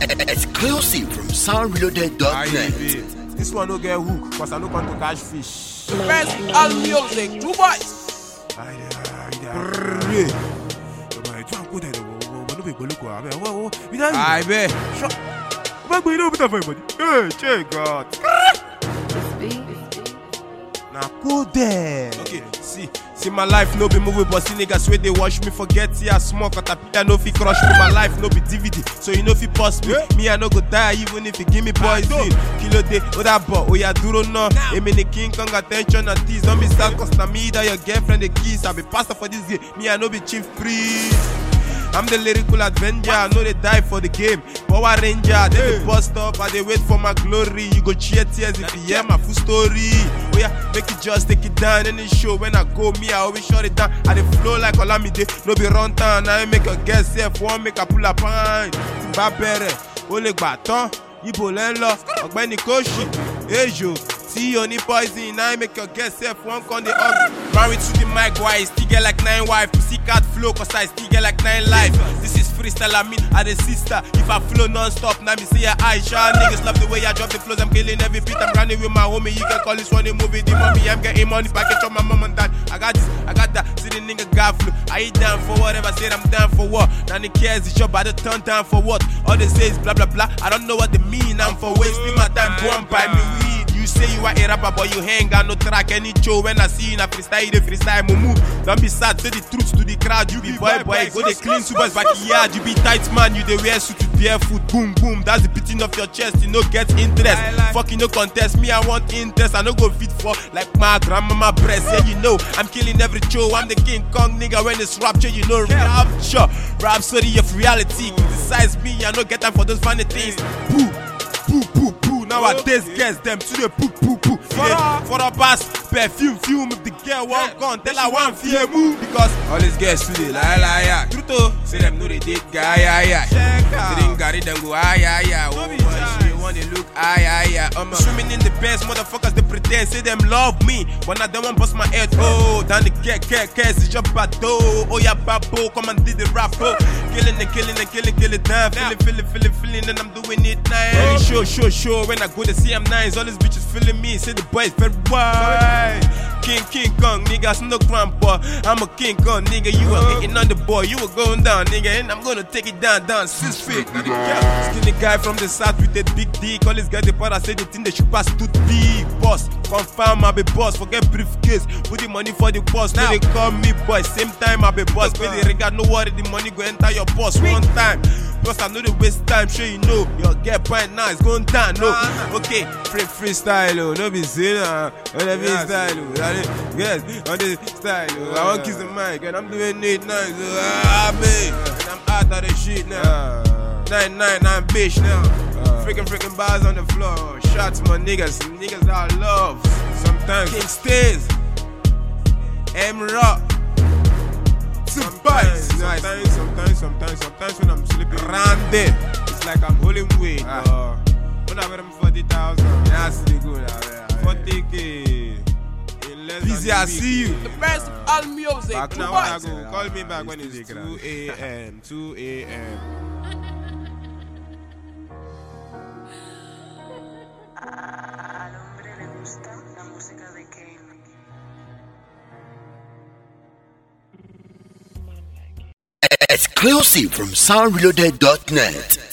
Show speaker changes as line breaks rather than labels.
Exclusive from soundreloaded.net.
This one no get hook, cause I no want to catch fish.
Best all music, two boys.
I bet. Hey, God. Now go there. Okay, see my life no be movie, but see niggas where they watch me forget I smoke or I no fit crush me. My life no be DVD, so you know fit pause me. Me I no go die even if you give me poison. Kilo day, oda bo, oya duro no. Emi the King Kong attention and tease. Don't be sad cause na me that your girlfriend the kiss. I be pastor for this game. Me I no be chief priest. I'm the lyrical avenger, I know they die for the game. Power Ranger, they be bust up, and they wait for my glory. You go cheer tears if you hear my full story. Oh yeah, make it just take it down. Any show when I go, me I always shut it down. I they flow like Olamide, no be run down. I make a guess if one make a pull a pint. Babere, Ole Baton, Ibo Lenlo, Ogbeni Koshi, Ejo. See only poison, I make your guess if one con the up. Married to the mic, why I still get like 9 wife. Pussy cat flow, cause I still get like 9 life. This is freestyle, I mean, I the sister. If I flow non-stop, now me see your Aisha. Niggas love the way I drop the flows, I'm killing every beat. I'm running with my homie, you can call this one a movie. The mommy, I'm getting money, package on my mom and dad. I got this, I got that, see the nigga got flow. I eat down for whatever, said I'm down for what. Now the cares, the shop, I don't turn down for what. All they say is blah blah blah, I don't know what they mean. I'm for wasting my time, go and buy me weed. You say you are a rapper, but you ain't got no track. Any show when I see you in a freestyle, the freestyle move. Don't be sad, say the truth to the crowd. You be boy, go they clean super backyard. You be tight man, you they wear suit to barefoot. Boom, boom, that's the beating of your chest. You know, get interest. Fucking no contest, me I want interest. I no go fit for like my grandmama breast. Yeah, you know, I'm killing every show. I'm the King Kong nigga when it's rapture. You know, rapture, rhapsody of reality. Criticize me, I no get time for those funny things. Boo, boo, boo, boo. Nowadays, guess them to the poo poo poo. For a pass, perfume, fume. If the girl won't gone, tell her one fear move. Because all these girls today, lie. Truto, say them know they date guy, Say them got it, then go, Oh, she want to look, Swimming in the best, motherfuckers, they pretend, say them love me. When I don't want bust my head, oh, down the care, it's your battle. Oh, yeah, babo, come and do the rap, oh. Killing it down. Feeling, and I'm doing it now. Any show, when I go to see I'm nice, all these bitches feeling me, say the boys very wide. King Kong, niggas no grandpa. I'm a King Kong, nigga, you were hitting on the boy, you were going down, nigga, and I'm gonna take it down 6 feet. Skinny guy from the south with that big dick, all these guys they part, I say the thing they should pass too big. Boss, confirm I be boss, forget briefcase, put the money for the boss, now they call me boy, same time I be boss, pay the regard, no worry, the money go enter your boss one time. Plus I know the waste time, sure you know, your get point now, it's going down, no. Okay, freestyle, oh, no be saying, on the freestyle, oh, yes, on the style, oh, I want kiss the mic, and I'm doing it nice, man, and I'm out of the shit now, 9 I'm bitch now, freaking bars on the floor, shots my niggas I love, sometimes King Stays, M-Rock, sometimes when I'm sleeping around it, it's like I'm holding weight. When I wear 40,000, that's the good. 40K. Busy, I see you.
The best of all music.
Back now, when I go, call me back when it's 2 a.m. 2 a.m.
Al hombre le gusta la música de Kane.
Exclusive from soundreloaded.net.